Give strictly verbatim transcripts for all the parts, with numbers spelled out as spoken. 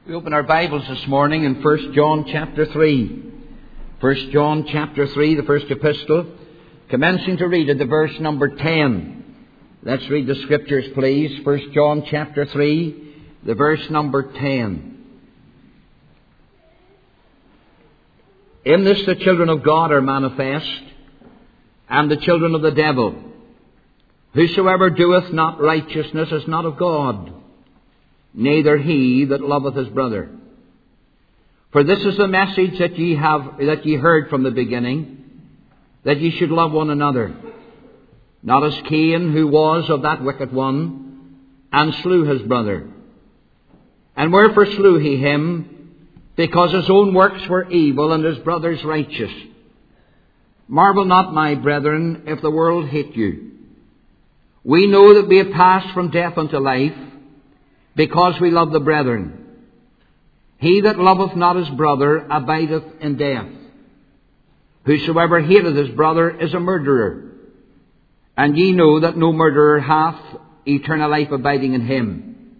We open our Bibles this morning in First John chapter three. First John chapter three, the first epistle, commencing to read at the verse number ten. Let's read the Scriptures, please. First John chapter three, the verse number ten. In this the children of God are manifest, and the children of the devil. Whosoever doeth not righteousness is not of God, neither he that loveth his brother. For this is the message that ye have that ye heard from the beginning, that ye should love one another. Not as Cain, who was of that wicked one, and slew his brother. And wherefore slew he him? Because his own works were evil, and his brother's righteous. Marvel not, my brethren, if the world hate you. We know that we have passed from death unto life, because we love the brethren. He that loveth not his brother abideth in death. Whosoever hateth his brother is a murderer. And ye know that no murderer hath eternal life abiding in him.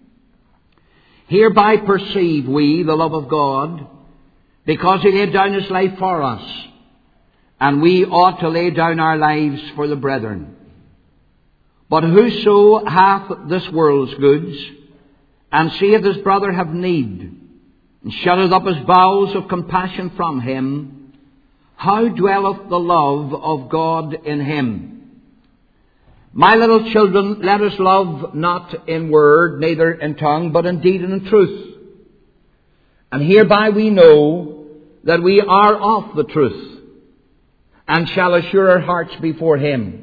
Hereby perceive we the love of God, because he laid down his life for us, and we ought to lay down our lives for the brethren. But whoso hath this world's goods, and seeth his brother have need, and shutteth up his bowels of compassion from him, how dwelleth the love of God in him? My little children, let us love not in word, neither in tongue, but in deed and in truth. And hereby we know that we are of the truth, and shall assure our hearts before him.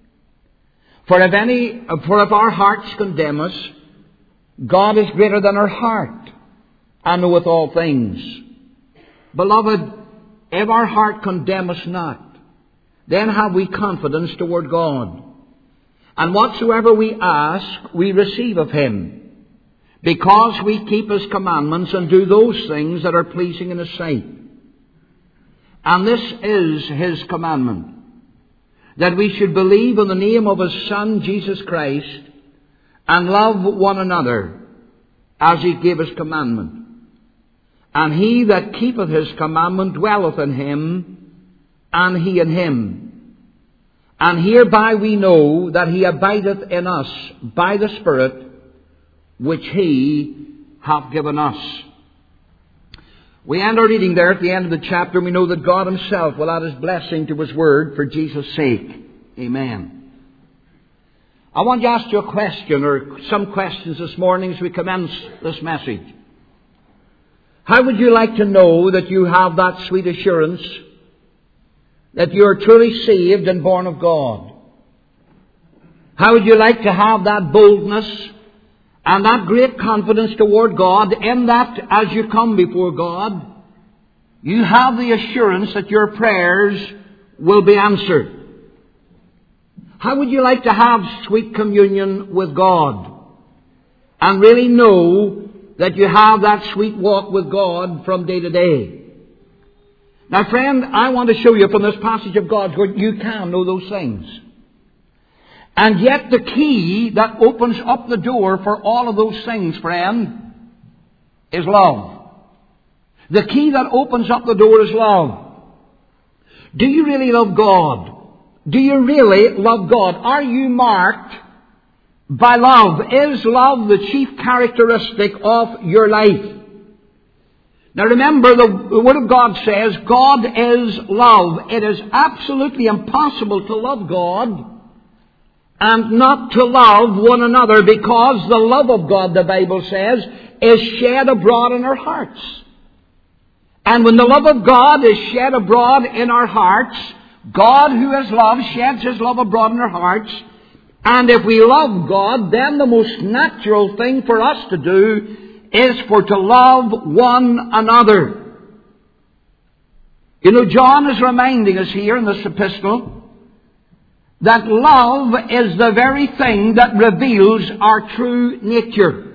For if any, for if our hearts condemn us, God is greater than our heart, and knoweth all things. Beloved, if our heart condemn us not, then have we confidence toward God. And whatsoever we ask, we receive of him, because we keep his commandments and do those things that are pleasing in his sight. And this is his commandment, that we should believe in the name of his Son, Jesus Christ, and love one another as he gave his commandment. And he that keepeth his commandment dwelleth in him, and he in him. And hereby we know that he abideth in us by the Spirit which he hath given us. We end our reading there at the end of the chapter. We know that God himself will add his blessing to his word for Jesus' sake. Amen. I want to ask you a question, or some questions this morning as we commence this message. How would you like to know that you have that sweet assurance that you are truly saved and born of God? How would you like to have that boldness and that great confidence toward God, in that as you come before God, you have the assurance that your prayers will be answered? How would you like to have sweet communion with God and really know that you have that sweet walk with God from day to day? Now, friend, I want to show you from this passage of God's Word, you can know those things. And yet the key that opens up the door for all of those things, friend, is love. The key that opens up the door is love. Do you really love God? Do you really love God? Are you marked by love? Is love the chief characteristic of your life? Now remember, the Word of God says God is love. It is absolutely impossible to love God and not to love one another, because the love of God, the Bible says, is shed abroad in our hearts. And when the love of God is shed abroad in our hearts, God, who is love, sheds his love abroad in our hearts. And if we love God, then the most natural thing for us to do is for to love one another. You know, John is reminding us here in this epistle that love is the very thing that reveals our true nature.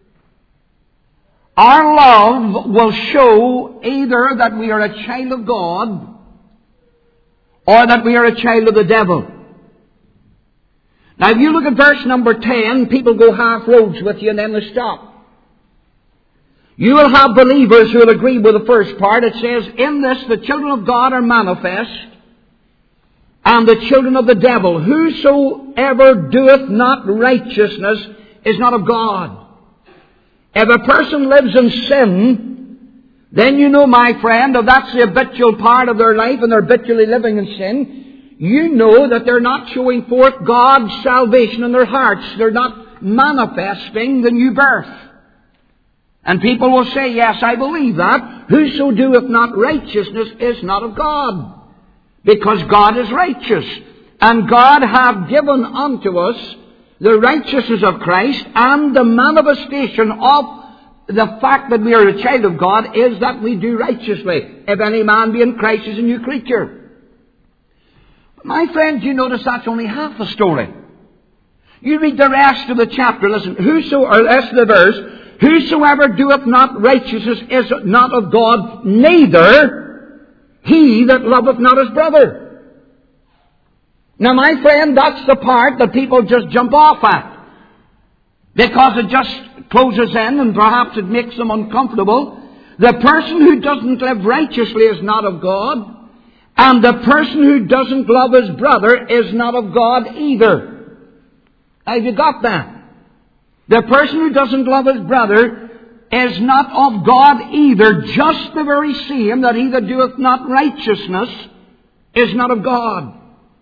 Our love will show either that we are a child of God or that we are a child of the devil. Now, if you look at verse number ten, people go half roads with you and then they stop. You will have believers who will agree with the first part. It says, in this the children of God are manifest, and the children of the devil. Whosoever doeth not righteousness is not of God. If a person lives in sin, then you know, my friend, if that's the habitual part of their life and they're habitually living in sin, you know that they're not showing forth God's salvation in their hearts. They're not manifesting the new birth. And people will say, yes, I believe that. Whoso doeth not righteousness is not of God. Because God is righteous. And God hath given unto us the righteousness of Christ, and the manifestation of the fact that we are a child of God is that we do righteously. If any man be in Christ, is a new creature. My friends, you notice that's only half the story. You read the rest of the chapter. Listen, whoso, or the rest of the verse, whosoever doeth not righteousness is not of God, neither he that loveth not his brother. Now, my friend, that's the part that people just jump off at, because it just closes in and perhaps it makes them uncomfortable. The person who doesn't live righteously is not of God, and the person who doesn't love his brother is not of God either. Have you got that? The person who doesn't love his brother is not of God either, just the very same that he that doeth not righteousness is not of God.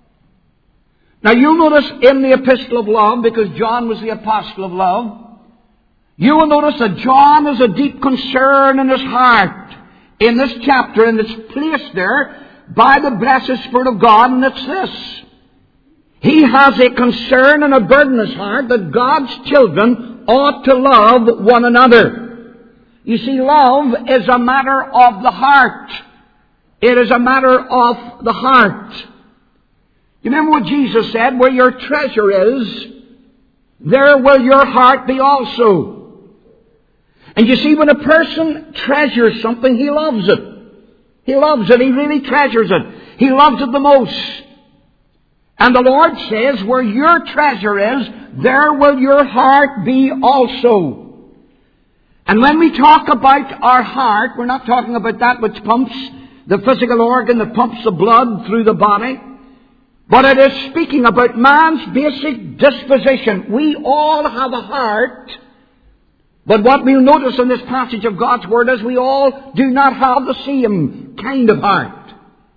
Now you'll notice in the epistle of love, because John was the apostle of love, you will notice that John has a deep concern in his heart in this chapter, and it's placed there by the blessed Spirit of God, and it's this. He has a concern and a burden in his heart that God's children ought to love one another. You see, love is a matter of the heart. It is a matter of the heart. You remember what Jesus said? Where your treasure is, there will your heart be also. And you see, when a person treasures something, he loves it. He loves it. He really treasures it. He loves it the most. And the Lord says, where your treasure is, there will your heart be also. And when we talk about our heart, we're not talking about that which pumps, the physical organ that pumps the blood through the body. But it is speaking about man's basic disposition. We all have a heart. But what we'll notice in this passage of God's Word is we all do not have the same kind of heart.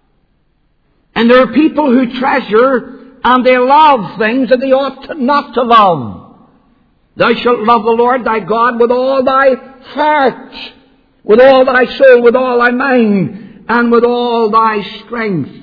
And there are people who treasure and they love things that they ought to not to love. Thou shalt love the Lord thy God with all thy heart, with all thy soul, with all thy mind, and with all thy strength.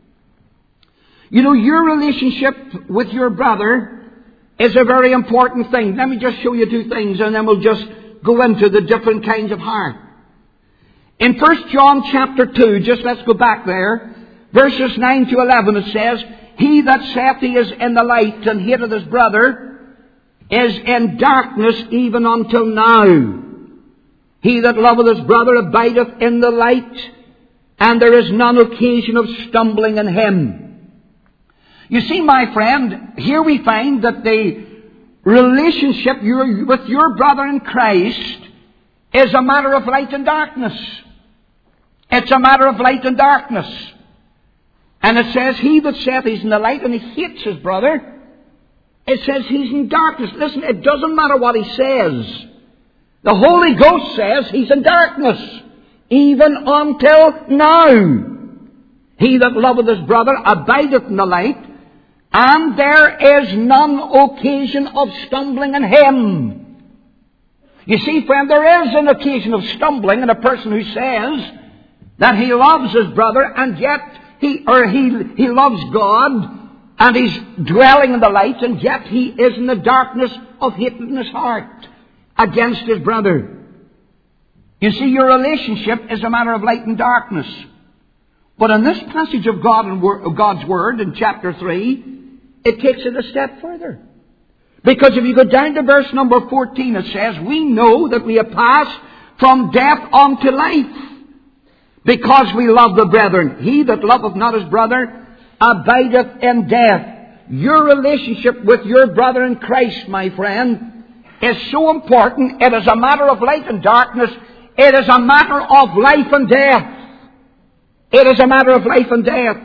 You know, your relationship with your brother is a very important thing. Let me just show you two things, and then we'll just go into the different kinds of heart. In First John chapter two, just let's go back there, verses nine to eleven, it says, He that saith he is in the light and hateth his brother is in darkness even until now. He that loveth his brother abideth in the light, and there is none occasion of stumbling in him. You see, my friend, here we find that the relationship with your brother in Christ is a matter of light and darkness. It's a matter of light and darkness. And it says, he that saith he's in the light and he hates his brother, it says he's in darkness. Listen, it doesn't matter what he says. The Holy Ghost says he's in darkness, even until now. He that loveth his brother abideth in the light, and there is none occasion of stumbling in him. You see, friend, there is an occasion of stumbling in a person who says that he loves his brother, and yet he, or he, he loves God, and he's dwelling in the light, and yet he is in the darkness of hate in his heart against his brother. You see, your relationship is a matter of light and darkness. But in this passage of God and of God's Word in chapter three, it takes it a step further. Because if you go down to verse number fourteen, it says, we know that we have passed from death unto life, because we love the brethren. He that loveth not his brother abideth in death. Your relationship with your brother in Christ, my friend, is so important. It is a matter of light and darkness. It is a matter of life and death. It is a matter of life and death.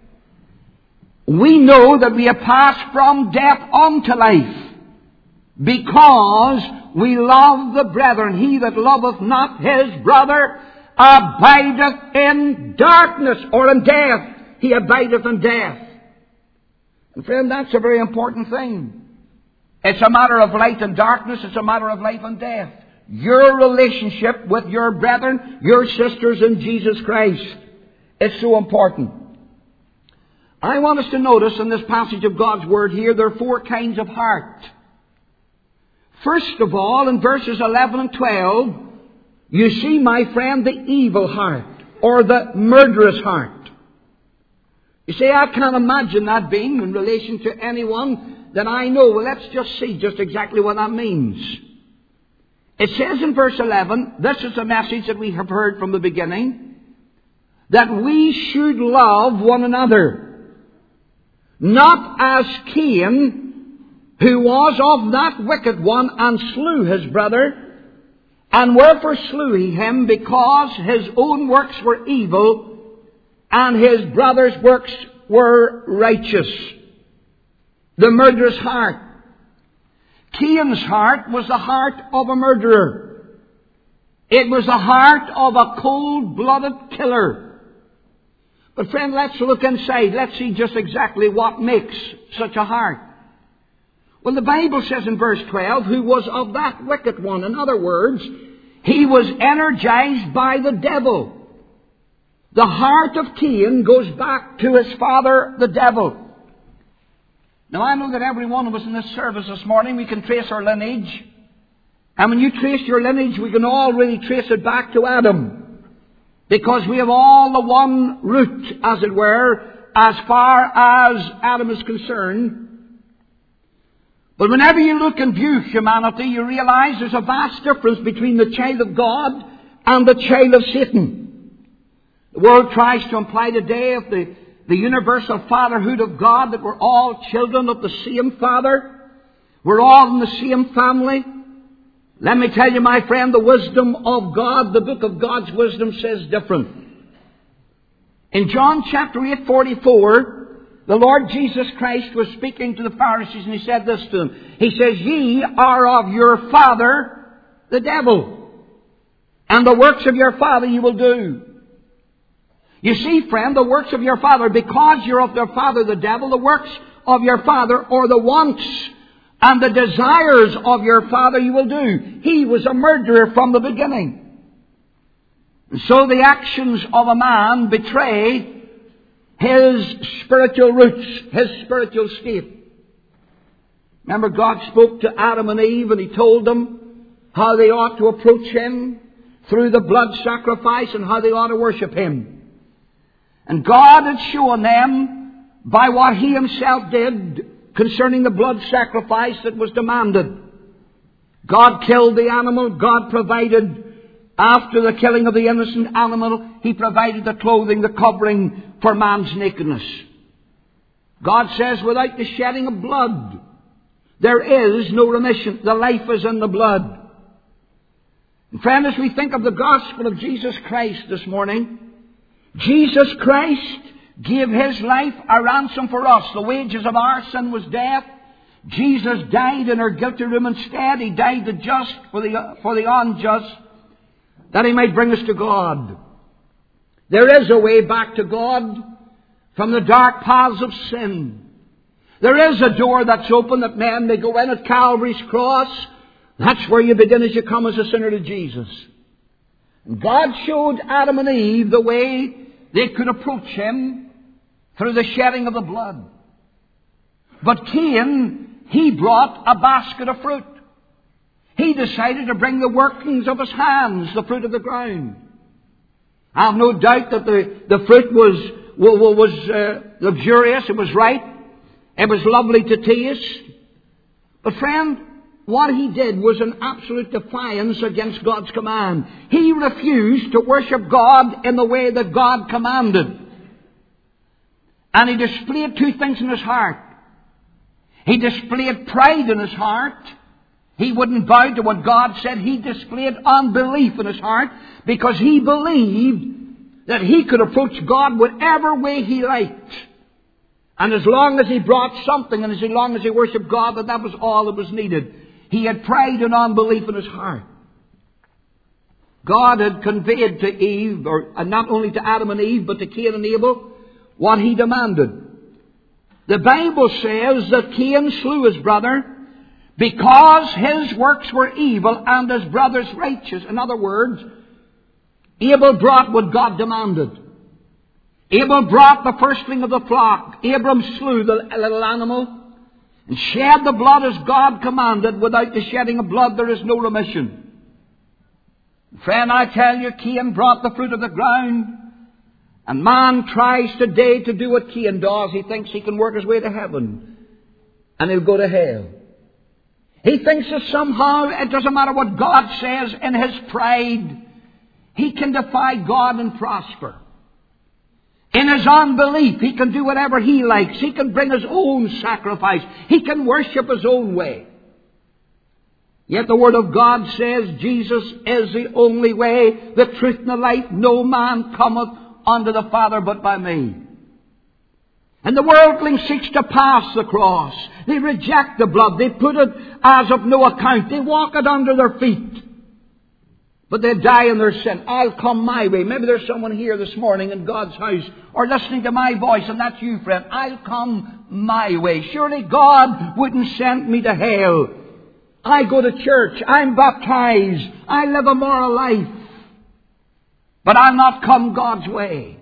We know that we have passed from death unto life because we love the brethren. He that loveth not his brother abideth in darkness, or in death. He abideth in death. And friend, that's a very important thing. It's a matter of light and darkness. It's a matter of life and death. Your relationship with your brethren, your sisters in Jesus Christ, is so important. I want us to notice in this passage of God's Word here, there are four kinds of heart. First of all, in verses eleven and twelve, you see, my friend, the evil heart, or the murderous heart. You say, I can't imagine that being in relation to anyone that I know. Well, let's just see just exactly what that means. It says in verse eleven, this is a message that we have heard from the beginning, that we should love one another. Not as Cain, who was of that wicked one, and slew his brother. And wherefore slew he him? Because his own works were evil, and his brother's works were righteous. The murderous heart. Cain's heart was the heart of a murderer. It was the heart of a cold-blooded killer. But friend, let's look inside. Let's see just exactly what makes such a heart. Well, the Bible says in verse twelve, who was of that wicked one. In other words, he was energized by the devil. The heart of Cain goes back to his father, the devil. Now, I know that every one of us in this service this morning, we can trace our lineage. And when you trace your lineage, we can all really trace it back to Adam. Because we have all the one root, as it were, as far as Adam is concerned. But whenever you look and view humanity, you realize there's a vast difference between the child of God and the child of Satan. The world tries to imply today of the, the universal fatherhood of God, that we're all children of the same Father. We're all in the same family. Let me tell you, my friend, the wisdom of God, the book of God's wisdom says different. In John chapter eight, forty-four, the Lord Jesus Christ was speaking to the Pharisees, and He said this to them. He says, ye are of your father, the devil, and the works of your father you will do. You see, friend, the works of your father, because you're of their father, the devil, the works of your father, or the wants and the desires of your father you will do. He was a murderer from the beginning. And so the actions of a man betray his spiritual roots, his spiritual state. Remember, God spoke to Adam and Eve, and He told them how they ought to approach Him through the blood sacrifice, and how they ought to worship Him. And God had shown them by what He Himself did concerning the blood sacrifice that was demanded. God killed the animal. God provided, after the killing of the innocent animal, He provided the clothing, the covering for man's nakedness. God says, without the shedding of blood, there is no remission. The life is in the blood. And friend, as we think of the gospel of Jesus Christ this morning, Jesus Christ gave His life a ransom for us. The wages of our sin was death. Jesus died in our guilty room instead. He died the just for the, for the unjust, that He might bring us to God. There is a way back to God from the dark paths of sin. There is a door that's open that men may go in at Calvary's cross. That's where you begin as you come as a sinner to Jesus. And God showed Adam and Eve the way they could approach Him through the shedding of the blood. But Cain, he brought a basket of fruit. He decided to bring the workings of his hands, the fruit of the ground. I have no doubt that the, the fruit was, was uh, luxurious, it was ripe, it was lovely to taste. But friend, what he did was an absolute defiance against God's command. He refused to worship God in the way that God commanded. And he displayed two things in his heart. He displayed pride in his heart. He wouldn't bow to what God said. He displayed unbelief in his heart because he believed that he could approach God whatever way he liked. And as long as he brought something and as long as he worshipped God, that that was all that was needed. He had pride and unbelief in his heart. God had conveyed to Eve, or not only to Adam and Eve, but to Cain and Abel, what he demanded. The Bible says that Cain slew his brother because his works were evil and his brother's righteous. In other words, Abel brought what God demanded. Abel brought the firstling of the flock. Abram slew the little animal and shed the blood as God commanded. Without the shedding of blood there is no remission. Friend, I tell you, Cain brought the fruit of the ground. And man tries today to do what Cain does. He thinks he can work his way to heaven. And he'll go to hell. He thinks that somehow it doesn't matter what God says. In his pride, he can defy God and prosper. In his unbelief, he can do whatever he likes. He can bring his own sacrifice. He can worship his own way. Yet the Word of God says Jesus is the only way, the truth, and the life. No man cometh unto the Father but by me. And the worldling seeks to pass the cross. They reject the blood. They put it as of no account. They walk it under their feet. But they die in their sin. I'll come my way. Maybe there's someone here this morning in God's house or listening to my voice, and that's you, friend. I'll come my way. Surely God wouldn't send me to hell. I go to church. I'm baptized. I live a moral life. But I'll not come God's way.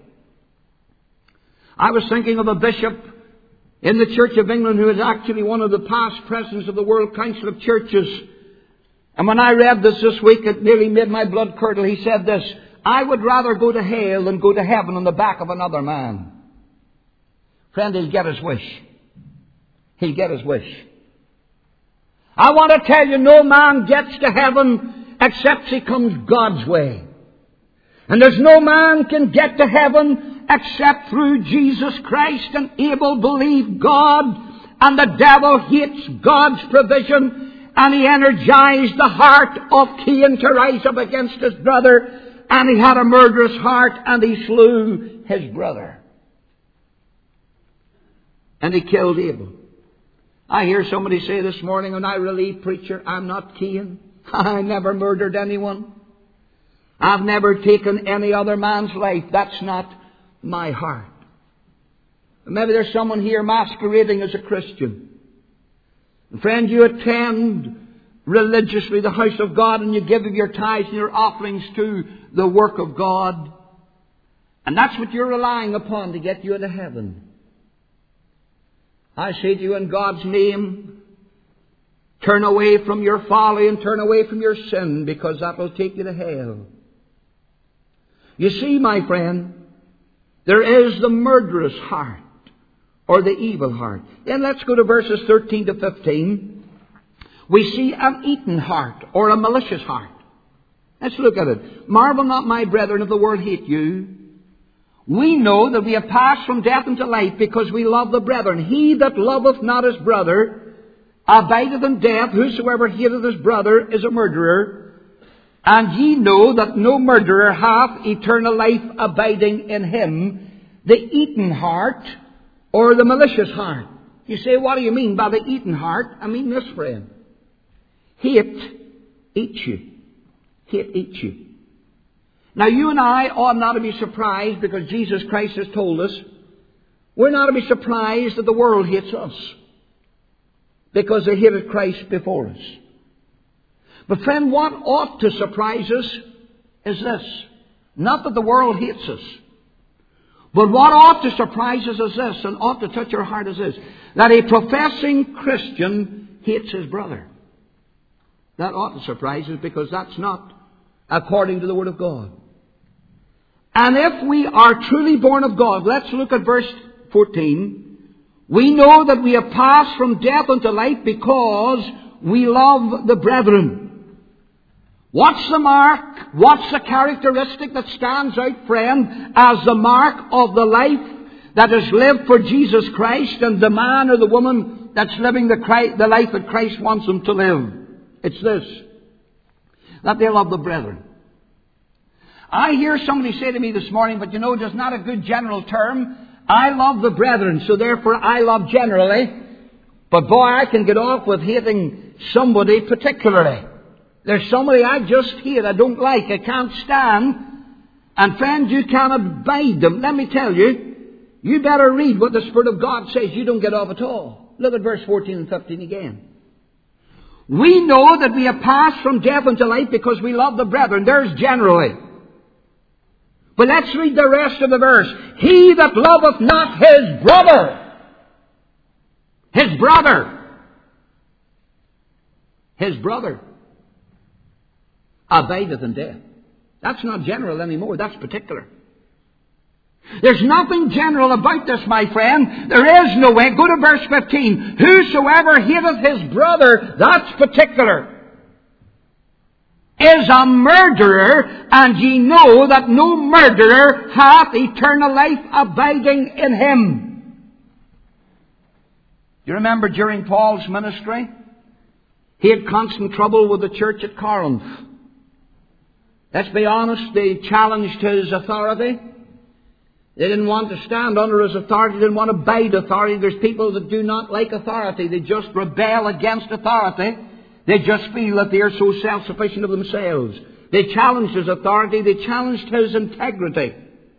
I was thinking of a bishop in the Church of England who is actually one of the past presidents of the World Council of Churches. And when I read this this week, it nearly made my blood curdle. He said this: I would rather go to hell than go to heaven on the back of another man. Friend, he'll get his wish. He'll get his wish. I want to tell you, no man gets to heaven except he comes God's way. And there's no man can get to heaven except through Jesus Christ. And Abel believed God, and the devil hates God's provision, and he energized the heart of Cain to rise up against his brother, and he had a murderous heart, and he slew his brother. And he killed Abel. I hear somebody say this morning, and I relieve preacher, I'm not Cain. I never murdered anyone. I've never taken any other man's life. That's not my heart. Maybe there's someone here masquerading as a Christian. And friend, you attend religiously the house of God, and you give of your tithes and your offerings to the work of God. And that's what you're relying upon to get you into heaven. I say to you in God's name, turn away from your folly and turn away from your sin, because that will take you to hell. You see, my friend, there is the murderous heart, or the evil heart. Then let's go to verses thirteen to fifteen. We see an eaten heart, or a malicious heart. Let's look at it. Marvel not, my brethren, if the world hate you. We know that we have passed from death into life, because we love the brethren. He that loveth not his brother abideth in death. Whosoever hateth his brother is a murderer. And ye know that no murderer hath eternal life abiding in him. The eaten heart, or the malicious heart. You say, what do you mean by the eaten heart? I mean this, friend. Hate eats you. Hate eats you. Now you and I ought not to be surprised, because Jesus Christ has told us, we're not to be surprised that the world hates us, because they hated Christ before us. But friend, what ought to surprise us is this. Not that the world hates us. But what ought to surprise us is this, and ought to touch our heart is this, that a professing Christian hates his brother. That ought to surprise us, because that's not according to the Word of God. And if we are truly born of God, let's look at verse fourteen. We know that we have passed from death unto life because we love the brethren. What's the mark? What's the characteristic that stands out, friend, as the mark of the life that is lived for Jesus Christ, and the man or the woman that's living the, Christ, the life that Christ wants them to live? It's this, that they love the brethren. I hear somebody say to me this morning, but you know, there's not a good general term. I love the brethren, so therefore I love generally. But boy, I can get off with hating somebody particularly. There's somebody I just hate, I don't like, I can't stand. And friends, you can't abide them. Let me tell you, you better read what the Spirit of God says. You don't get off at all. Look at verse fourteen and fifteen again. We know that we have passed from death unto life because we love the brethren. There's generally. But let's read the rest of the verse. He that loveth not his brother, his brother, his brother, abideth in death. That's not general anymore. That's particular. There's nothing general about this, my friend. There is no way. Go to verse fifteen. Whosoever hateth his brother, that's particular, is a murderer, and ye know that no murderer hath eternal life abiding in him. You remember during Paul's ministry, he had constant trouble with the church at Corinth. Let's be honest, they challenged his authority. They didn't want to stand under his authority. They didn't want to abide authority. There's people that do not like authority. They just rebel against authority. They just feel that they are so self-sufficient of themselves. They challenged his authority. They challenged his integrity.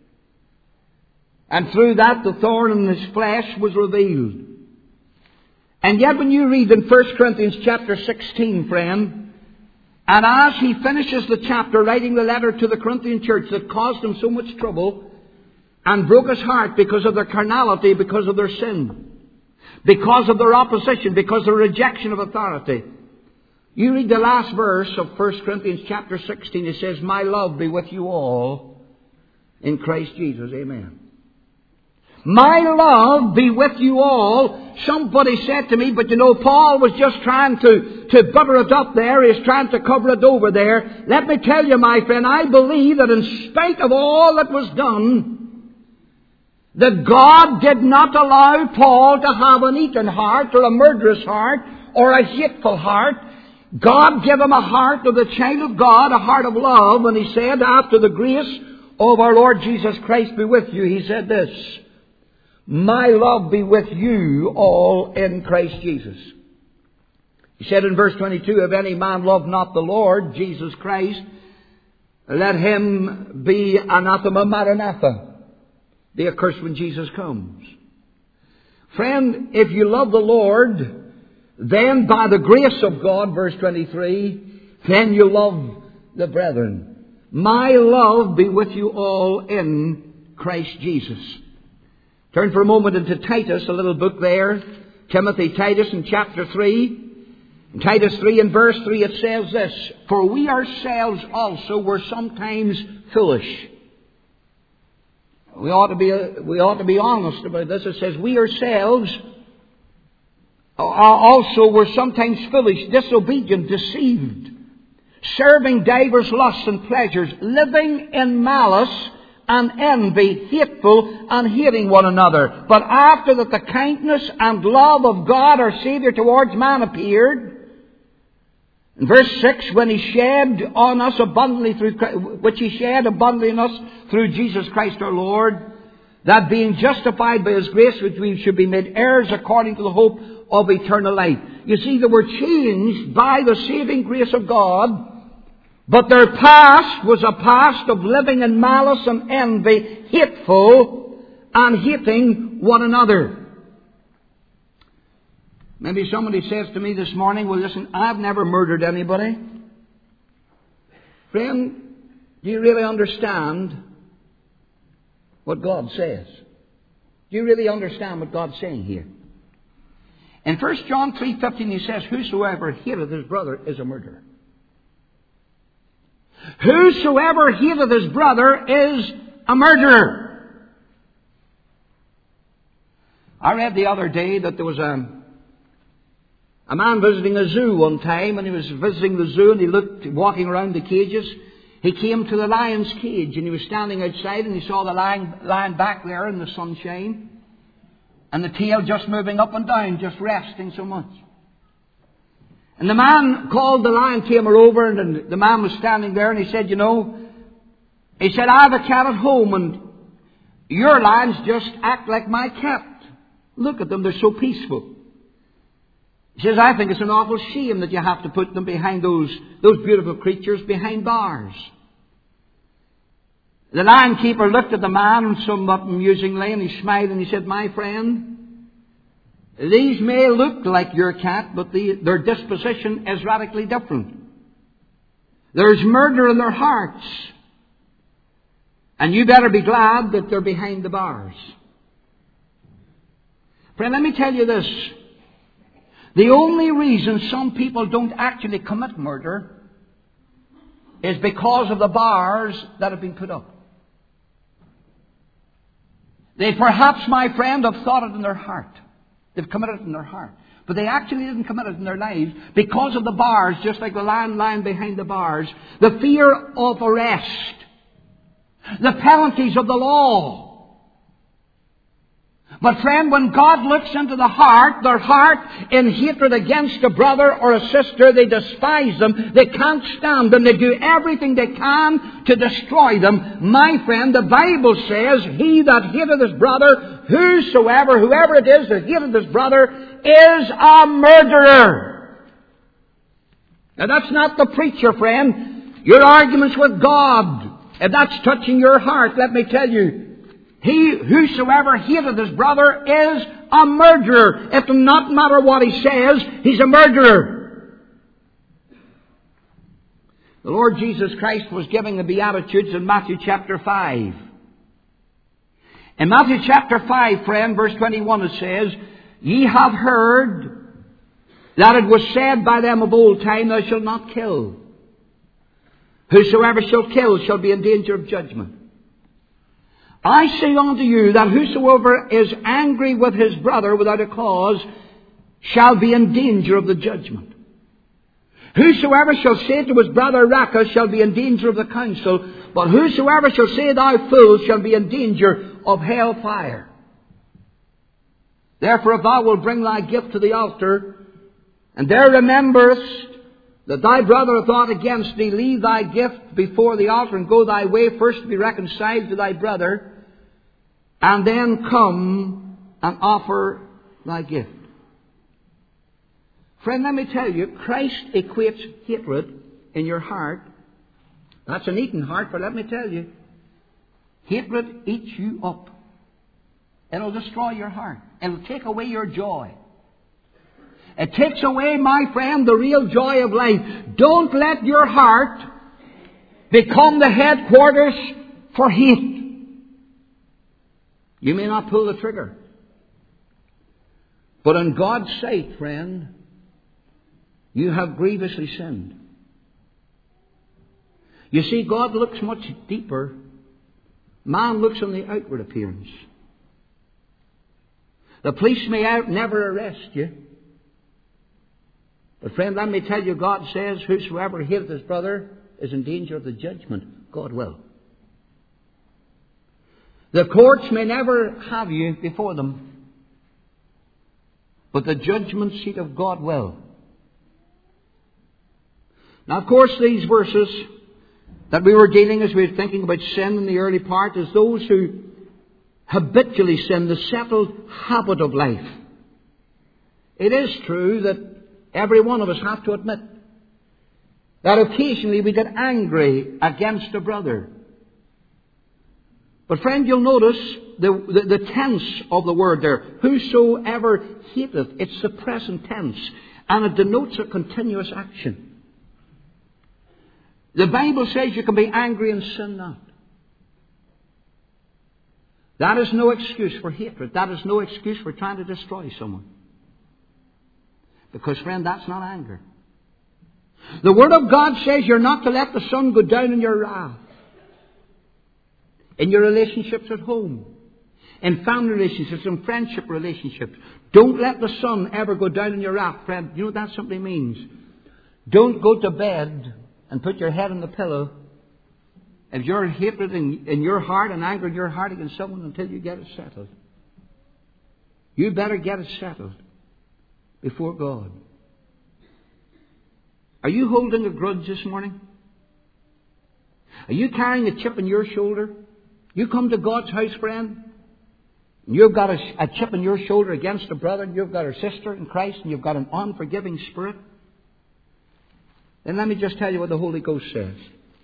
And through that, the thorn in his flesh was revealed. And yet when you read in First Corinthians chapter sixteen, friend, and as he finishes the chapter writing the letter to the Corinthian church that caused him so much trouble, and broke his heart because of their carnality, because of their sin, because of their opposition, because of their rejection of authority. You read the last verse of First Corinthians chapter sixteen. It says, my love be with you all in Christ Jesus. Amen. My love be with you all. Somebody said to me, but you know, Paul was just trying to, to butter it up there. He's trying to cover it over there. Let me tell you, my friend, I believe that in spite of all that was done, that God did not allow Paul to have an eaten heart or a murderous heart or a hateful heart. God gave him a heart of the child of God, a heart of love. And he said, after the grace of our Lord Jesus Christ be with you, he said this, my love be with you all in Christ Jesus. He said in verse twenty-two, if any man love not the Lord Jesus Christ, let him be anathema maranatha. Be accursed when Jesus comes. Friend, if you love the Lord, then by the grace of God, verse twenty-three, then you love the brethren. My love be with you all in Christ Jesus. Turn for a moment into Titus, a little book there. Timothy, Titus in chapter three. In Titus three and verse three it says this, for we ourselves also were sometimes foolish. We ought to be, we ought to be honest about this. It says, we ourselves also were sometimes foolish, disobedient, deceived, serving divers lusts and pleasures, living in malice and envy, hateful and hating one another. But after that the kindness and love of God our Saviour towards man appeared, in verse six, when he shed on us abundantly through, which he shed abundantly in us through Jesus Christ our Lord, that being justified by his grace, which we should be made heirs according to the hope of eternal life. You see, they were changed by the saving grace of God, but their past was a past of living in malice and envy, hateful and hating one another. Maybe somebody says to me this morning, well, listen, I've never murdered anybody. Friend, do you really understand what God says? Do you really understand what God's saying here? In First John three fifteen he says, whosoever hateth his brother is a murderer. Whosoever hateth his brother is a murderer. I read the other day that there was a A man visiting a zoo one time, and he was visiting the zoo and he looked, walking around the cages. He came to the lion's cage and he was standing outside and he saw the lion, lion back there in the sunshine. And the tail just moving up and down, just resting so much. And the man called the lion tamer over, and the man was standing there, and he said, you know, he said, I have a cat at home, and your lions just act like my cat. Look at them, they're so peaceful. He says, I think it's an awful shame that you have to put them behind those, those beautiful creatures behind bars. The lion keeper looked at the man somewhat amusingly, and he smiled, and he said, my friend, these may look like your cat, but the, their disposition is radically different. There's murder in their hearts. And you better be glad that they're behind the bars. Friend, let me tell you this. The only reason some people don't actually commit murder is because of the bars that have been put up. They perhaps, my friend, have thought it in their heart. They've committed it in their heart. But they actually didn't commit it in their lives because of the bars, just like the lion lying behind the bars. The fear of arrest. The penalties of the law. But friend, when God looks into the heart, their heart in hatred against a brother or a sister, they despise them, they can't stand them, they do everything they can to destroy them. My friend, the Bible says, he that hateth his brother, whosoever, whoever it is that hateth his brother, is a murderer. Now that's not the preacher, friend. Your arguments with God, if that's touching your heart, let me tell you, he whosoever hateth his brother is a murderer. It will not matter what he says, he's a murderer. The Lord Jesus Christ was giving the Beatitudes in Matthew chapter five. In Matthew chapter five, friend, verse twenty-one, it says, ye have heard that it was said by them of old time, thou shalt not kill. Whosoever shall kill shall be in danger of judgment. I say unto you that whosoever is angry with his brother without a cause shall be in danger of the judgment. Whosoever shall say to his brother, Raca, shall be in danger of the council. But whosoever shall say, thou fool, shall be in danger of hell fire. Therefore, if thou wilt bring thy gift to the altar, and there rememberest that thy brother hath aught against thee, leave thy gift before the altar, and go thy way, first to be reconciled to thy brother, and then come and offer thy gift. Friend, let me tell you, Christ equates hatred in your heart. That's an eating heart, but let me tell you, hatred eats you up. It'll destroy your heart. It'll take away your joy. It takes away, my friend, the real joy of life. Don't let your heart become the headquarters for hate. You may not pull the trigger. But in God's sight, friend, you have grievously sinned. You see, God looks much deeper. Man looks on the outward appearance. The police may out never arrest you. But friend, let me tell you, God says, whosoever hateth his brother is in danger of the judgment. God will. The courts may never have you before them, but the judgment seat of God will. Now, of course, these verses that we were dealing as we were thinking about sin in the early part is those who habitually sin, the settled habit of life. It is true that every one of us have to admit that occasionally we get angry against a brother. But friend, you'll notice the, the, the tense of the word there. Whosoever hateth, it's the present tense. And it denotes a continuous action. The Bible says you can be angry and sin not. That is no excuse for hatred. That is no excuse for trying to destroy someone. Because, friend, that's not anger. The Word of God says you're not to let the sun go down in your wrath. In your relationships at home. In family relationships, in friendship relationships. Don't let the sun ever go down in your wrath, friend. You know what that simply means? Don't go to bed and put your head on the pillow if you're hatred in, in your heart and anger in your heart against someone until you get it settled. You better get it settled before God. Are you holding a grudge this morning? Are you carrying a chip on your shoulder? You come to God's house, friend, and you've got a, a chip on your shoulder against a brother, and you've got a sister in Christ, and you've got an unforgiving spirit. Then let me just tell you what the Holy Ghost says.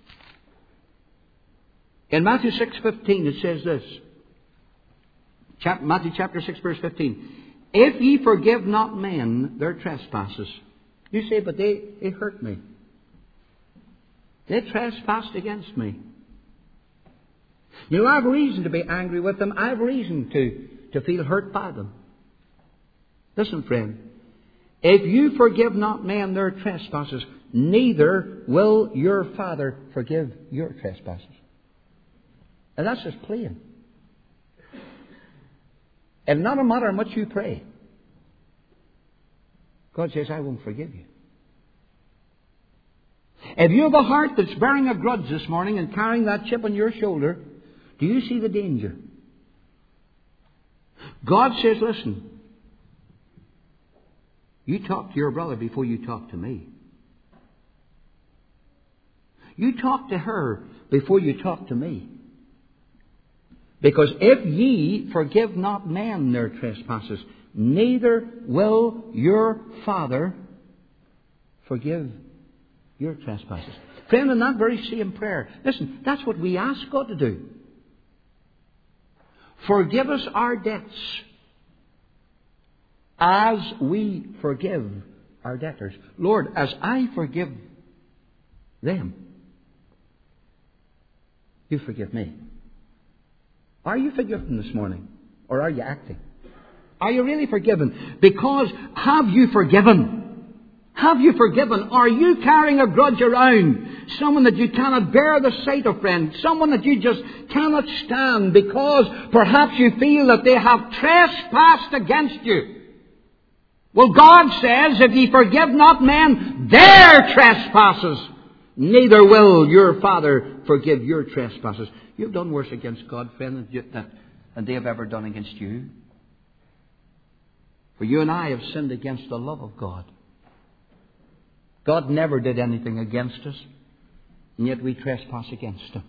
In Matthew six fifteen it says this. Chap- Matthew chapter six verse fifteen. If ye forgive not men their trespasses. You say, but they, they hurt me. They trespassed against me. You know, I have reason to be angry with them. I have reason to, to feel hurt by them. Listen, friend. If you forgive not men their trespasses, neither will your Father forgive your trespasses. And that's just plain. And not a matter how much you pray. God says, I won't forgive you. If you have a heart that's bearing a grudge this morning and carrying that chip on your shoulder, do you see the danger? God says, listen, you talk to your brother before you talk to me. You talk to her before you talk to me. Because if ye forgive not men their trespasses, neither will your Father forgive your trespasses. Friend, in that very same prayer, listen, that's what we ask God to do. Forgive us our debts as we forgive our debtors. Lord, as I forgive them, you forgive me. Are you forgiven this morning? Or are you acting? Are you really forgiven? Because have you forgiven? Have you forgiven? Are you carrying a grudge around? Someone that you cannot bear the sight of, friend. Someone that you just cannot stand because perhaps you feel that they have trespassed against you. Well, God says, if ye forgive not men their trespasses, neither will your Father forgive your trespasses. You've done worse against God, friend, than, you, that, than they have ever done against you. For you and I have sinned against the love of God. God never did anything against us, and yet we trespass against Him.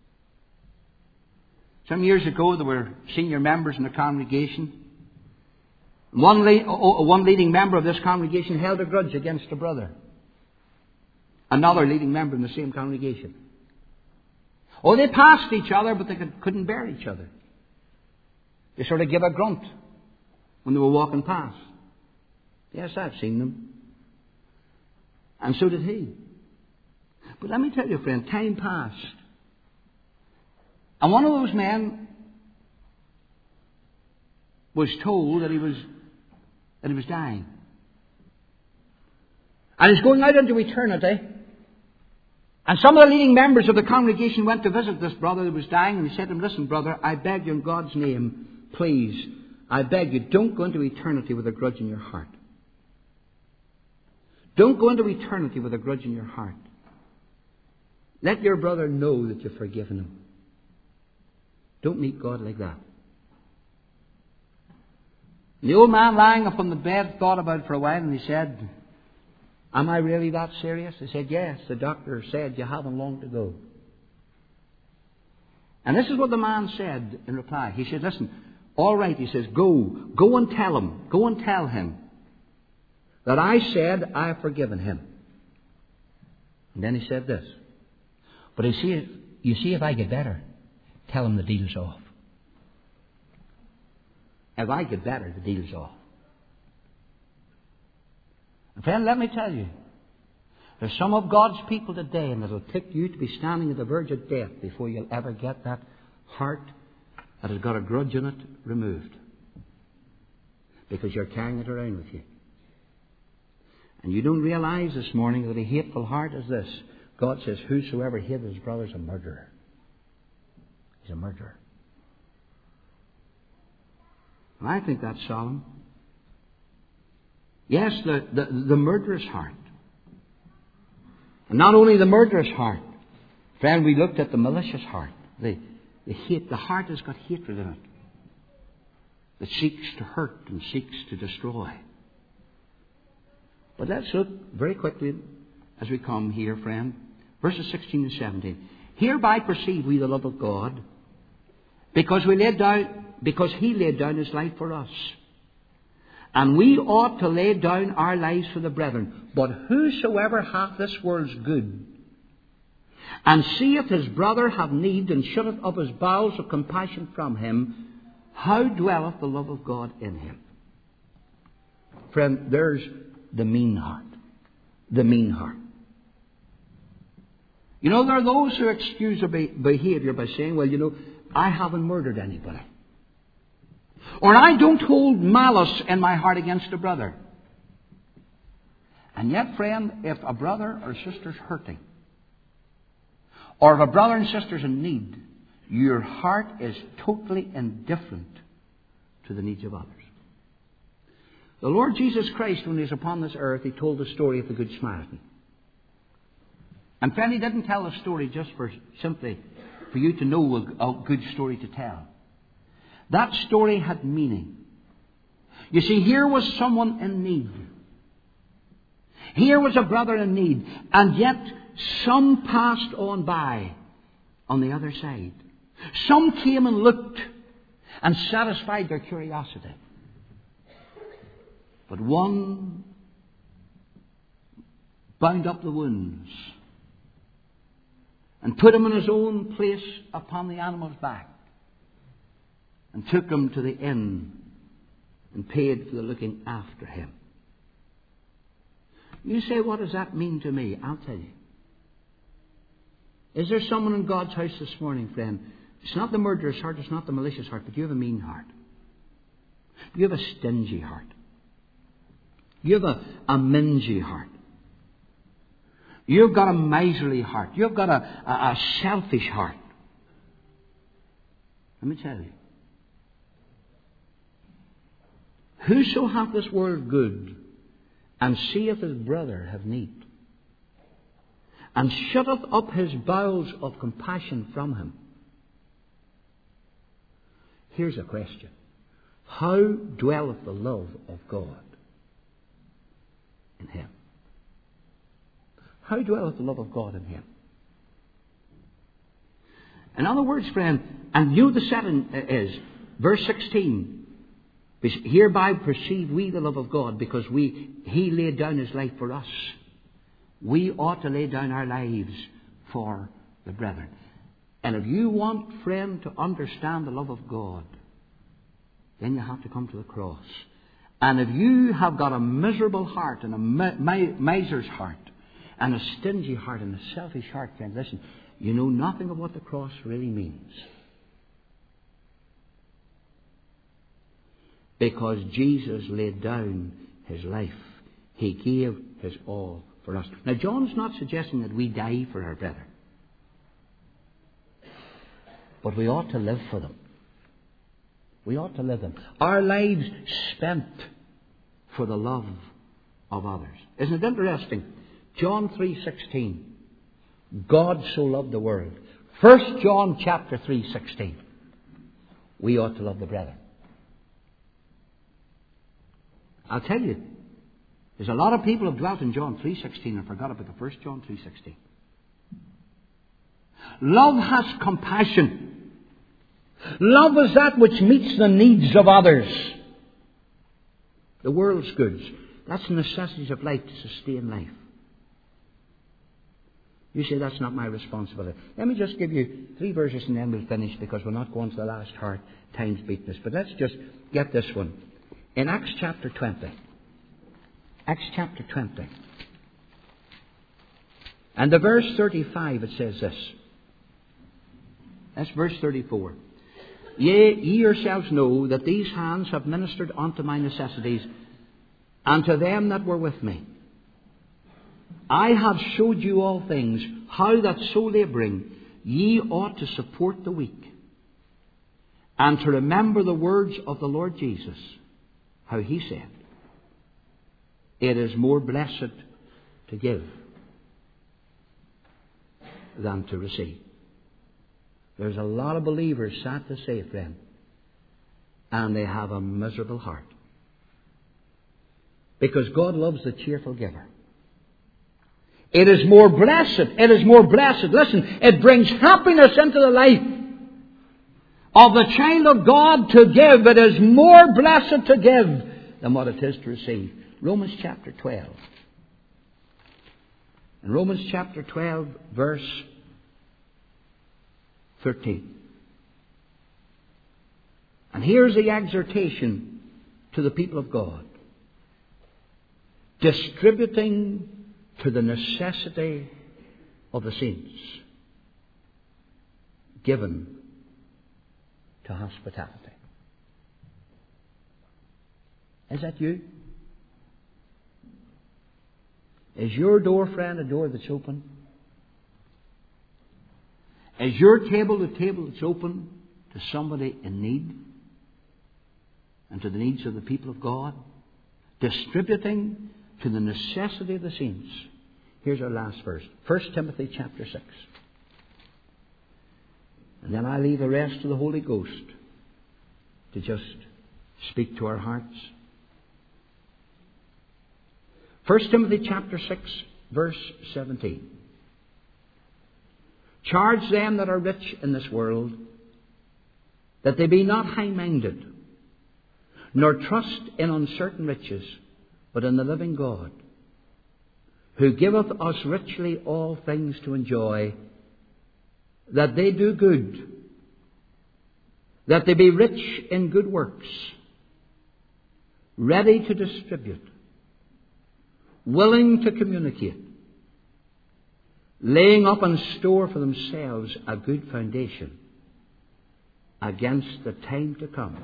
Some years ago, there were senior members in the congregation. One, le- oh, one leading member of this congregation held a grudge against a brother. Another leading member in the same congregation. Oh, they passed each other, but they could, couldn't bear each other. They sort of give a grunt when they were walking past. Yes, I've seen them. And so did he. But let me tell you, friend, time passed. And one of those men was told that he was that he was dying. And he's going out into eternity. And some of the leading members of the congregation went to visit this brother that was dying, and he said to him, listen, brother, I beg you in God's name, please, I beg you, don't go into eternity with a grudge in your heart. Don't go into eternity with a grudge in your heart. Let your brother know that you've forgiven him. Don't meet God like that. And the old man lying upon the bed thought about it for a while, and he said, am I really that serious? He said, yes, the doctor said you haven't long to go. And this is what the man said in reply. He said, listen, all right, he says, go, go and tell him, go and tell him that I said I have forgiven him. And then he said this, but you see, you see if I get better, tell him the deal's off. If I get better, the deal's off. And friend, let me tell you, there's some of God's people today, and it'll take you to be standing at the verge of death before you'll ever get that heart that has got a grudge in it removed. Because you're carrying it around with you. And you don't realize this morning that a hateful heart is this. God says, whosoever hates his brother is a murderer. He's a murderer. And I think that's solemn. Yes, the, the, the murderous heart. And not only the murderous heart. Friend, we looked at the malicious heart. The, the, hate, the heart has got hatred in it. That seeks to hurt and seeks to destroy. But let's look very quickly as we come here, friend. Verses sixteen and seventeen. Hereby perceive we the love of God, because we laid down, because He laid down His life for us. And we ought to lay down our lives for the brethren. But whosoever hath this world's good, and seeth his brother have need, and shutteth up his bowels of compassion from him, how dwelleth the love of God in him? Friend, there's the mean heart. The mean heart. You know, there are those who excuse their behavior by saying, well, you know, I haven't murdered anybody. Or I don't hold malice in my heart against a brother. And yet, friend, if a brother or sister's hurting, or if a brother and sister's in need, your heart is totally indifferent to the needs of others. The Lord Jesus Christ, when He was upon this earth, He told the story of the Good Samaritan. And friend, He didn't tell the story just for simply for you to know a, a good story to tell. That story had meaning. You see, here was someone in need. Here was a brother in need. And yet, some passed on by on the other side. Some came and looked and satisfied their curiosity. But one bound up the wounds and put him in his own place upon the animal's back and took him to the inn and paid for the looking after him. You say, what does that mean to me? I'll tell you. Is there someone in God's house this morning, friend? It's not the murderous heart, it's not the malicious heart, but you have a mean heart. You have a stingy heart. You have a, a mingy heart. You've got a miserly heart. You've got a, a, a selfish heart. Let me tell you. Whoso hath this world good, and seeth his brother have need, and shutteth up his bowels of compassion from him. Here's a question. How dwelleth the love of God in him? How dwelleth the love of God in him? In other words, friend, and you the setting is, verse sixteen, hereby perceive we the love of God, because we He laid down His life for us. We ought to lay down our lives for the brethren. And if you want, friend, to understand the love of God, then you have to come to the cross. And if you have got a miserable heart and a miser's heart and a stingy heart and a selfish heart, friend, listen, you know nothing of what the cross really means. Because Jesus laid down His life. He gave His all for us. Now, John's not suggesting that we die for our brother. But we ought to live for them. We ought to live them. Our lives spent for the love of others. Isn't it interesting? John three sixteen. God so loved the world. First John chapter three sixteen. We ought to love the brethren. I'll tell you, there's a lot of people who have dwelt in John three sixteen and forgot about the first John three sixteen. Love has compassion. Love is that which meets the needs of others. The world's goods. That's the necessities of life to sustain life. You say, that's not my responsibility. Let me just give you three verses and then we'll finish, because we're not going to the last heart. Time's beating us. But let's just get this one. In Acts chapter twenty. Acts chapter twenty. And the verse thirty-five, it says this. That's verse thirty-four. Yea, ye yourselves know that these hands have ministered unto my necessities, and to them that were with me. I have showed you all things, how that so labouring ye ought to support the weak, and to remember the words of the Lord Jesus, how He said, it is more blessed to give than to receive. There's a lot of believers, sad to say, friend, and they have a miserable heart. Because God loves the cheerful giver. It is more blessed. It is more blessed. Listen, it brings happiness into the life of the child of God to give. It is more blessed to give than what it is to receive. Romans chapter twelve. In Romans chapter twelve, verse thirteen. And here's the exhortation to the people of God. Distributing to the necessity of the saints. Given to hospitality. Is that you? Is your door, friend, a door that's open? Is your table the table that's open to somebody in need? And to the needs of the people of God? Distributing to the necessity of the saints. Here's our last verse. First Timothy chapter six. And then I leave the rest to the Holy Ghost to just speak to our hearts. First Timothy chapter six, verse seventeen. Charge them that are rich in this world, that they be not high-minded, nor trust in uncertain riches, but in the living God, who giveth us richly all things to enjoy, that they do good, that they be rich in good works, ready to distribute, willing to communicate, laying up in store for themselves a good foundation against the time to come,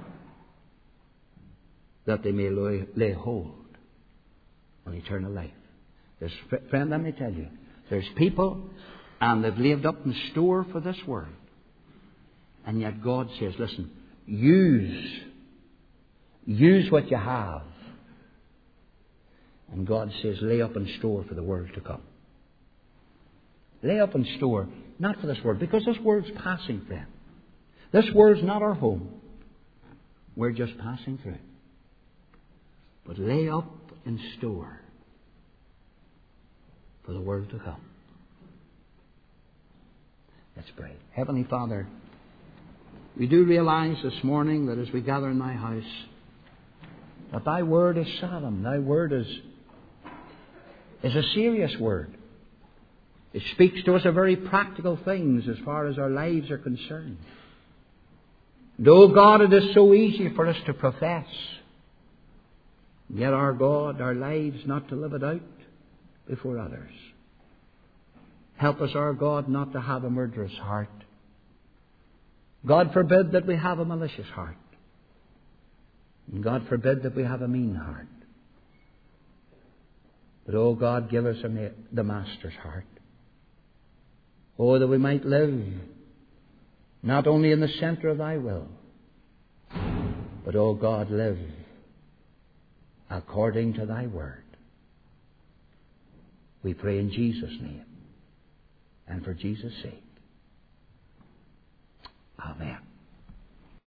that they may lay, lay hold on eternal life. There's, friend, let me tell you, there's people and they've laid up in store for this world. And yet God says, listen, use, use what you have. And God says, lay up in store for the world to come. Lay up in store, not for this world, because this world's passing, friend. This world's not our home. We're just passing through. But lay up in store for the world to come. Let's pray. Heavenly Father, we do realize this morning that as we gather in Thy house, that Thy word is solemn. Thy word is, is a serious word. It speaks to us of very practical things as far as our lives are concerned. And oh God, it is so easy for us to profess. Yet our God, our lives, not to live it out before others. Help us, our God, not to have a murderous heart. God forbid that we have a malicious heart. And God forbid that we have a mean heart. But, oh God, give us the Master's heart. Oh, that we might live not only in the center of Thy will, but, oh God, live according to Thy word. We pray in Jesus' name and for Jesus' sake. Amen.